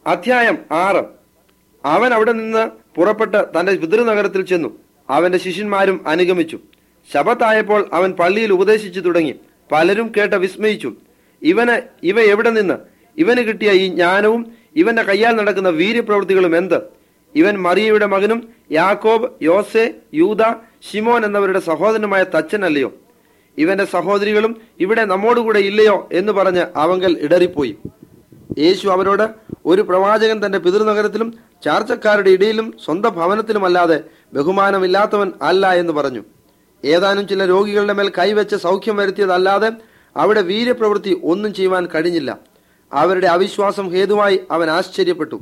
അധ്യായം 6. അവൻ അവിടെ നിന്ന് പുറപ്പെട്ട് തന്റെ പിതൃനഗരത്തിൽ ചെന്നു. അവന്റെ ശിഷ്യന്മാരും അനുഗമിച്ചു. ശബത്തായപ്പോൾ അവൻ പള്ളിയിൽ ഉപദേശിച്ചു തുടങ്ങി. പലരും കേട്ട് വിസ്മയിച്ചു. ഇവ എവിടെ നിന്ന്? ഇവന് കിട്ടിയ ഈ ജ്ഞാനവും ഇവന്റെ കയ്യാൽ നടക്കുന്ന വീര്യപ്രവൃത്തികളും എന്ത്? ഇവൻ മറിയയുടെ മകനും യാക്കോബ്, യോസെ, യൂദ, ശിമോൻ എന്നവരുടെ സഹോദരനുമായ തച്ചനല്ലയോ? ഇവന്റെ സഹോദരികളും ഇവിടെ നമ്മോടുകൂടെ ഇല്ലയോ എന്ന് പറഞ്ഞ് അവങ്കൽ ഇടറിപ്പോയി. യേശു അവരോട്, ഒരു പ്രവാചകൻ തന്റെ പിതൃനഗരത്തിലും ചാർച്ചക്കാരുടെ ഇടയിലും സ്വന്തം ഭവനത്തിലുമല്ലാതെ ബഹുമാനമില്ലാത്തവൻ അല്ല എന്ന് പറഞ്ഞു. ഏതാനും ചില രോഗികളുടെ മേൽ കൈവച്ച് സൗഖ്യം വരുത്തിയതല്ലാതെ അവിടെ വീര്യപ്രവൃത്തി ഒന്നും ചെയ്യുവാൻ കഴിഞ്ഞില്ല. അവരുടെ അവിശ്വാസം ഹേതുവായി അവൻ ആശ്ചര്യപ്പെട്ടു.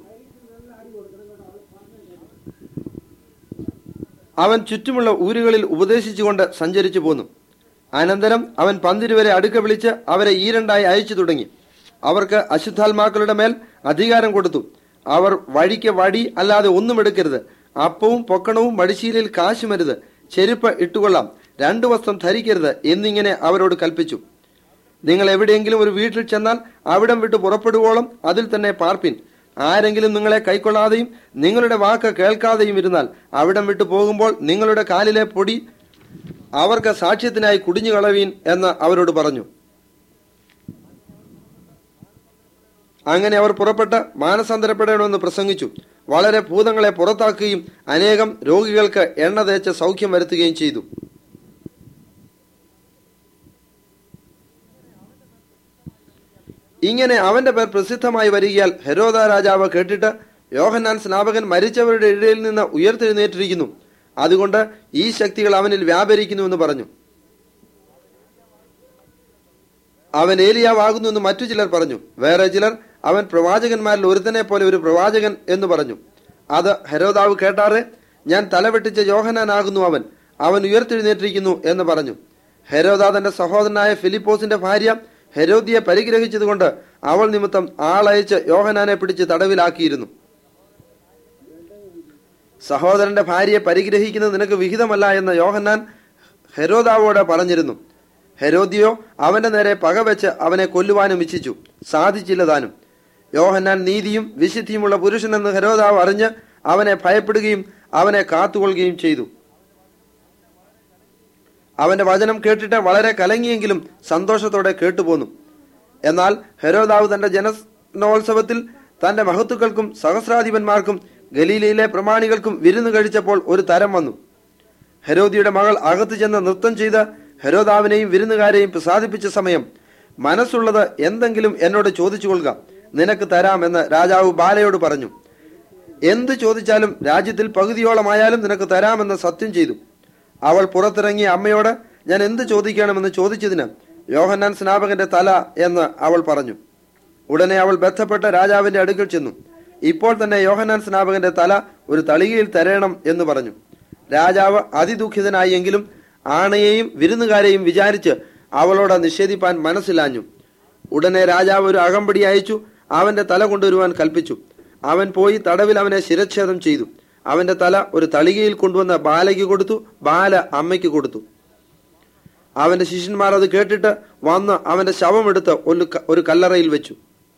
അവൻ ചുറ്റുമുള്ള ഊരുകളിൽ ഉപദേശിച്ചുകൊണ്ട് സഞ്ചരിച്ചു പോന്നു. അനന്തരം അവൻ പന്തിരുവരെ അടുക്ക വിളിച്ച് അവരെ ഈരണ്ടായി അയച്ചു തുടങ്ങി. അവർക്ക് അശുദ്ധാത്മാക്കളുടെ മേൽ അധികാരം കൊടുത്തു. അവർ വഴിക്ക് വടി അല്ലാതെ ഒന്നും എടുക്കരുത്, അപ്പവും പൊക്കണവും മടിശീലയിൽ കാശുമരുത്, ചെരുപ്പ് ഇട്ടുകൊള്ളാം, 2 വസ്ത്രം ധരിക്കരുത് എന്നിങ്ങനെ അവരോട് കൽപ്പിച്ചു. നിങ്ങൾ എവിടെയെങ്കിലും ഒരു വീട്ടിൽ ചെന്നാൽ അവിടം വിട്ട് പുറപ്പെടുവോളം അതിൽ തന്നെ പാർപ്പിൻ. ആരെങ്കിലും നിങ്ങളെ കൈക്കൊള്ളാതെയും നിങ്ങളുടെ വാക്ക് കേൾക്കാതെയും ഇരുന്നാൽ അവിടം വിട്ടു പോകുമ്പോൾ നിങ്ങളുടെ കാലിലെ പൊടി അവർക്ക് സാക്ഷ്യത്തിനായി കുടിഞ്ഞു കളവീൻ എന്ന് അവരോട് പറഞ്ഞു. അങ്ങനെ അവർ പുറപ്പെട്ട് മാനസാന്തരപ്പെടണമെന്ന് പ്രസംഗിച്ചു. വളരെ ഭൂതങ്ങളെ പുറത്താക്കുകയും അനേകം രോഗികൾക്ക് എണ്ണ തേച്ച് സൗഖ്യം വരുത്തുകയും ചെയ്തു. ഇങ്ങനെ അവന്റെ പേർ പ്രസിദ്ധമായി വരികയാൽ ഹെരോദ രാജാവ് കേട്ടിട്ട്, യോഹന്നാൻ സ്നാപകൻ മരിച്ചവരുടെ ഇടയിൽ നിന്ന് ഉയർത്തെഴുന്നേറ്റിരിക്കുന്നു, അതുകൊണ്ട് ഈ ശക്തികൾ അവനിൽ വ്യാപരിക്കുന്നു എന്ന് പറഞ്ഞു. അവൻ ഏലിയാവാകുന്നു എന്ന് മറ്റു ചിലർ പറഞ്ഞു. വേറെ ചിലർ അവൻ പ്രവാചകന്മാരിൽ ഒരുത്തനെ പോലെ ഒരു പ്രവാചകൻ എന്ന് പറഞ്ഞു. അത് ഹെരോദാവ് കേട്ടാറെ, ഞാൻ തലവെട്ടിച്ച യോഹന്നാനാകുന്നു അവൻ ഉയർത്തെഴുന്നേറ്റിരിക്കുന്നു എന്ന് പറഞ്ഞു. ഹെരോദ തന്റെ സഹോദരനായ ഫിലിപ്പോസിന്റെ ഭാര്യ ഹെരോദിയെ പരിഗ്രഹിച്ചതുകൊണ്ട് അവൾ നിമിത്തം ആളയച്ച് യോഹന്നാനെ പിടിച്ച് തടവിലാക്കിയിരുന്നു. സഹോദരന്റെ ഭാര്യയെ പരിഗ്രഹിക്കുന്നത് നിനക്ക് വിഹിതമല്ല എന്ന് യോഹന്നാൻ ഹെരോദാവോട് പറഞ്ഞിരുന്നു. ഹെരോദിയോ അവന്റെ നേരെ പകവെച്ച് അവനെ കൊല്ലുവാനും ഇച്ഛിച്ചു. സാധിച്ചില്ല താനും. യോഹന്നാൻ നീതിയും വിശുദ്ധിയുമുള്ള പുരുഷനെന്ന് ഹെരോദാവ് അറിഞ്ഞ് അവനെ ഭയപ്പെടുകയും അവനെ കാത്തുകൊള്ളുകയും ചെയ്തു. അവന്റെ വചനം കേട്ടിട്ട് വളരെ കലങ്ങിയെങ്കിലും സന്തോഷത്തോടെ കേട്ടുപോന്നു. എന്നാൽ ഹെരോദാവ് തന്റെ ജനനോത്സവത്തിൽ തന്റെ മഹത്തുക്കൾക്കും സഹസ്രാധിപന്മാർക്കും ഗലീലയിലെ പ്രമാണികൾക്കും വിരുന്ന് കഴിച്ചപ്പോൾ ഒരു തരം വന്നു. ഹെരോദിയുടെ മകൾ അകത്ത് ചെന്ന് നൃത്തം ചെയ്ത് ഹെരോദാവിനെയും വിരുന്നുകാരെയും പ്രസാദിപ്പിച്ച സമയം, മനസ്സുള്ളത് എന്തെങ്കിലും എന്നോട് ചോദിച്ചു കൊള്ളുക, നിനക്ക് തരാമെന്ന് രാജാവ് ബാലയോട് പറഞ്ഞു. എന്ത് ചോദിച്ചാലും രാജ്യത്തിൽ പകുതിയോളമായാലും നിനക്ക് തരാമെന്ന് സത്യം ചെയ്തു. അവൾ പുറത്തിറങ്ങിയ അമ്മയോട്, ഞാൻ എന്ത് ചോദിക്കണമെന്ന് ചോദിച്ചതിന് യോഹന്നാൻ സ്നാപകന്റെ തല എന്ന് അവൾ പറഞ്ഞു. ഉടനെ അവൾ ബന്ധപ്പെട്ട് രാജാവിന്റെ അടുക്കൽ ചെന്നു. ഇപ്പോൾ തന്നെ യോഹന്നാൻ സ്നാപകന്റെ തല ഒരു തളികയിൽ തരയണം എന്ന് പറഞ്ഞു. രാജാവ് അതിദുഃഖിതനായി, എങ്കിലും ആണയെയും വിരുന്നുകാരെയും വിചാരിച്ച് അവളോട് നിഷേധിപ്പാൻ മനസ്സിലാഞ്ഞു. ഉടനെ രാജാവ് ഒരു അകമ്പടി അയച്ചു അവന്റെ തല കൊണ്ടുവരുവാൻ കൽപ്പിച്ചു. അവൻ പോയി തടവിൽ അവനെ ശിരച്ഛേദം ചെയ്തു. അവന്റെ തല ഒരു തളികയിൽ കൊണ്ടുവന്ന് ബാലയ്ക്ക് കൊടുത്തു, ബാല അമ്മയ്ക്ക് കൊടുത്തു. അവന്റെ ശിഷ്യന്മാർ അത് കേട്ടിട്ട് വന്ന് അവന്റെ ശവമെടുത്ത് ഒരു കല്ലറയിൽ വെച്ചു.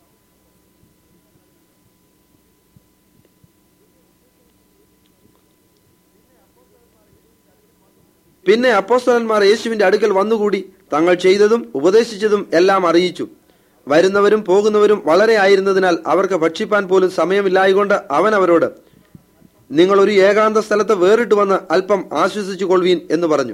പിന്നെ അപ്പോസ്തലന്മാർ യേശുവിന്റെ അടുക്കൽ വന്നുകൂടി തങ്ങൾ ചെയ്തതും ഉപദേശിച്ചതും എല്ലാം അറിയിച്ചു. വരുന്നവരും പോകുന്നവരും വളരെ ആയിരുന്നതിനാൽ അവർക്ക് ഭക്ഷിപ്പാൻ പോലും സമയമില്ലായകൊണ്ട് അവൻ അവരോട്, നിങ്ങൾ ഒരു ഏകാന്ത സ്ഥലത്ത് വേറിട്ട് വന്ന് അല്പം ആശ്വസിച്ചു കൊള്ളുവീൻ എന്ന് പറഞ്ഞു.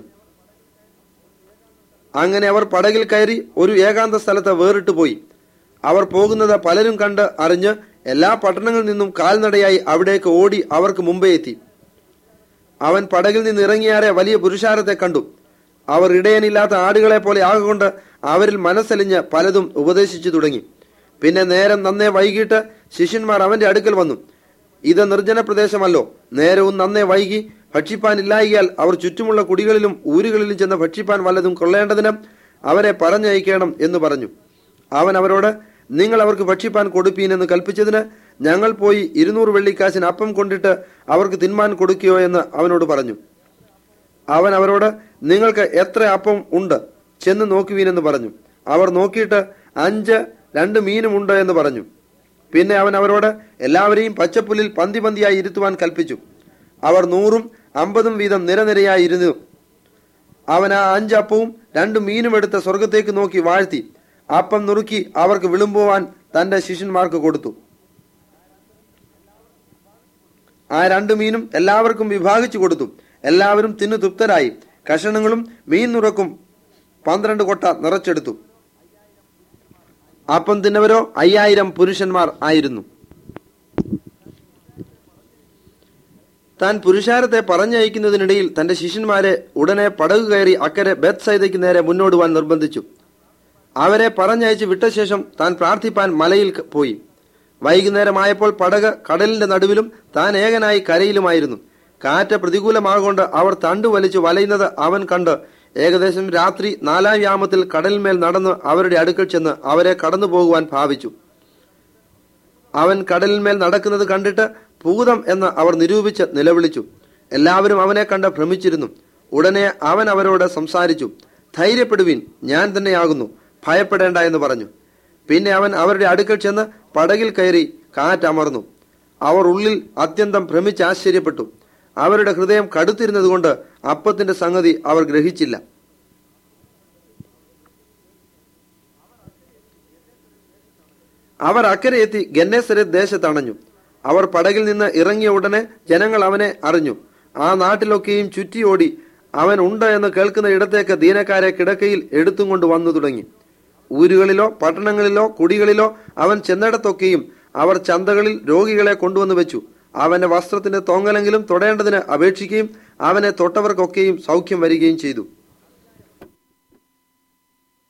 അങ്ങനെ അവർ പടകിൽ കയറി ഒരു ഏകാന്ത സ്ഥലത്ത് വേറിട്ട് പോയി. അവർ പോകുന്നത് പലരും കണ്ട് അറിഞ്ഞ് എല്ലാ പട്ടണങ്ങളിൽ നിന്നും കാൽനടയായി അവിടേക്ക് ഓടി അവർക്ക് മുമ്പേ എത്തി. അവൻ പടകിൽ നിന്ന് ഇറങ്ങിയാറെ വലിയ പുരുഷാരത്തെ കണ്ടു. അവർ ഇടയനില്ലാത്ത ആടുകളെ പോലെ ആകൊണ്ട് അവരിൽ മനസ്സലിഞ്ഞ് പലതും ഉപദേശിച്ചു തുടങ്ങി. പിന്നെ നേരം നന്നേ വൈകിട്ട് ശിഷ്യന്മാർ അവന്റെ അടുക്കൽ വന്നു. ഇത് നിർജ്ജന പ്രദേശമല്ലോ, നേരവും നന്നേ വൈകി, ഭക്ഷിപ്പാനില്ലായികയാൽ അവർ ചുറ്റുമുള്ള കുടികളിലും ഊരുകളിലും ചെന്ന് ഭക്ഷിപ്പാൻ വല്ലതും കൊള്ളേണ്ടതിന് അവരെ പറഞ്ഞയക്കണം എന്ന് പറഞ്ഞു. അവൻ അവരോട്, നിങ്ങൾ അവർക്ക് ഭക്ഷിപ്പാൻ കൊടുപ്പീൻ എന്ന് കൽപ്പിച്ചതിന് ഞങ്ങൾ പോയി 200 വെള്ളിക്കാശിന് അപ്പം കൊണ്ടിട്ട് അവർക്ക് തിന്മാൻ കൊടുക്കുകയോ എന്ന് അവനോട് പറഞ്ഞു. അവൻ അവരോട്, നിങ്ങൾക്ക് എത്ര അപ്പം ഉണ്ട്, ചെന്ന് നോക്കുവീനെന്ന് പറഞ്ഞു. അവർ നോക്കിയിട്ട് 5, 2 മീനും ഉണ്ട് എന്ന് പറഞ്ഞു. പിന്നെ അവൻ അവരോട് എല്ലാവരെയും പച്ചപ്പുല്ലിൽ പന്തി പന്തിയായി ഇരുത്തുവാൻ കൽപ്പിച്ചു. അവർ 100ഉം 50ഉം വീതം നിരനിരയായി ഇരുന്നു. അവൻ ആ 5 അപ്പവും 2 മീനും എടുത്ത് സ്വർഗത്തേക്ക് നോക്കി വാഴ്ത്തി അപ്പം നുറുക്കി അവർക്ക് വിളുമ്പുവാൻ തന്റെ ശിഷ്യന്മാർക്ക് കൊടുത്തു. ആ 2 മീനും എല്ലാവർക്കും വിഭാഗിച്ചു കൊടുത്തു. എല്ലാവരും തിന്നു തൃപ്തരായി. കഷണങ്ങളും മീൻ നുറക്കും 12 കൊട്ട നിറച്ചെടുത്തു. അപ്പം തിന്നവരോ 5000 പുരുഷന്മാർ ആയിരുന്നു. താൻ പുരുഷാരത്തെ പറഞ്ഞയക്കുന്നതിനിടയിൽ തന്റെ ശിഷ്യന്മാരെ ഉടനെ പടകു കയറി അക്കരെ ബെത്സൈദയ്ക്ക് നേരെ മുന്നോടുവാൻ നിർബന്ധിച്ചു. അവരെ പറഞ്ഞയച്ച് വിട്ട ശേഷം താൻ പ്രാർത്ഥിപ്പാൻ മലയിൽ പോയി. വൈകുന്നേരമായപ്പോൾ പടക് കടലിന്റെ നടുവിലും താൻ ഏകനായി കരയിലുമായിരുന്നു. കാറ്റ് പ്രതികൂലമാകൊണ്ട് അവർ തണ്ടു വലിച്ചു വലയുന്നത് അവൻ കണ്ട് ഏകദേശം രാത്രി 4-ാം യാമത്തിൽ കടലിന്മേൽ നടന്ന് അവരുടെ അടുക്കൽ ചെന്ന് അവരെ കടന്നു പോകുവാൻ ഭാവിച്ചു. അവൻ കടലിന്മേൽ നടക്കുന്നത് കണ്ടിട്ട് ഭൂതം എന്ന് അവർ നിരൂപിച്ച് നിലവിളിച്ചു. എല്ലാവരും അവനെ കണ്ട് ഭ്രമിച്ചിരുന്നു. ഉടനെ അവൻ അവരോട് സംസാരിച്ചു. ധൈര്യപ്പെടുവിൻ, ഞാൻ തന്നെയാകുന്നു, ഭയപ്പെടേണ്ട എന്ന് പറഞ്ഞു. പിന്നെ അവൻ അവരുടെ അടുക്കൽ ചെന്ന് പടകിൽ കയറി കാറ്റമർന്നു. അവർ ഉള്ളിൽ അത്യന്തം ഭ്രമിച്ച് ആശ്ചര്യപ്പെട്ടു. അവരുടെ ഹൃദയം കടുത്തിരുന്നതുകൊണ്ട് അപ്പത്തിന്റെ സംഗതി അവർ ഗ്രഹിച്ചില്ല. അവർ അക്കരെ എത്തി ഗന്നേസരത്ത് ദേശത്തണഞ്ഞു. അവർ പടകിൽ നിന്ന് ഇറങ്ങിയ ഉടനെ ജനങ്ങൾ അവനെ അറിഞ്ഞു. ആ നാട്ടിലൊക്കെയും ചുറ്റിയോടി അവൻ ഉണ്ട് എന്ന് കേൾക്കുന്ന ഇടത്തേക്ക് ദീനക്കാരെ കിടക്കയിൽ എടുത്തും കൊണ്ട് വന്നു തുടങ്ങി. ഊരുകളിലോ പട്ടണങ്ങളിലോ കുടികളിലോ അവൻ ചെന്നിടത്തൊക്കെയും അവർ ചന്തകളിൽ രോഗികളെ കൊണ്ടുവന്നു വെച്ചു. അവന്റെ വസ്ത്രത്തിന്റെ തൊങ്ങലെങ്കിലും തൊടേണ്ടതിന് അപേക്ഷിക്കുകയും അവനെ തൊട്ടവർക്കൊക്കെയും സൗഖ്യം വരികയും ചെയ്തു.